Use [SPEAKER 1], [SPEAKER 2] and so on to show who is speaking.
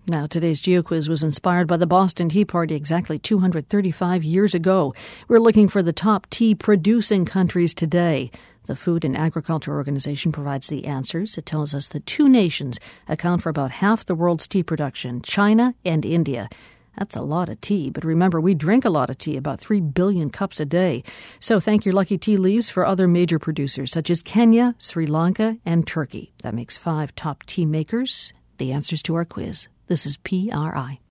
[SPEAKER 1] Now, today's GeoQuiz was inspired by the Boston Tea Party exactly 235 years ago. We're looking for the top tea-producing countries today. The Food and Agriculture Organization provides the answers. It tells us that two nations account for about half the world's tea production, China and India. That's a lot of tea, but remember, we drink a lot of tea, about 3 billion cups a day. So thank your lucky tea leaves for other major producers, such as Kenya, Sri Lanka, and Turkey. That makes 5 top tea makers. The answers to our quiz. This is PRI.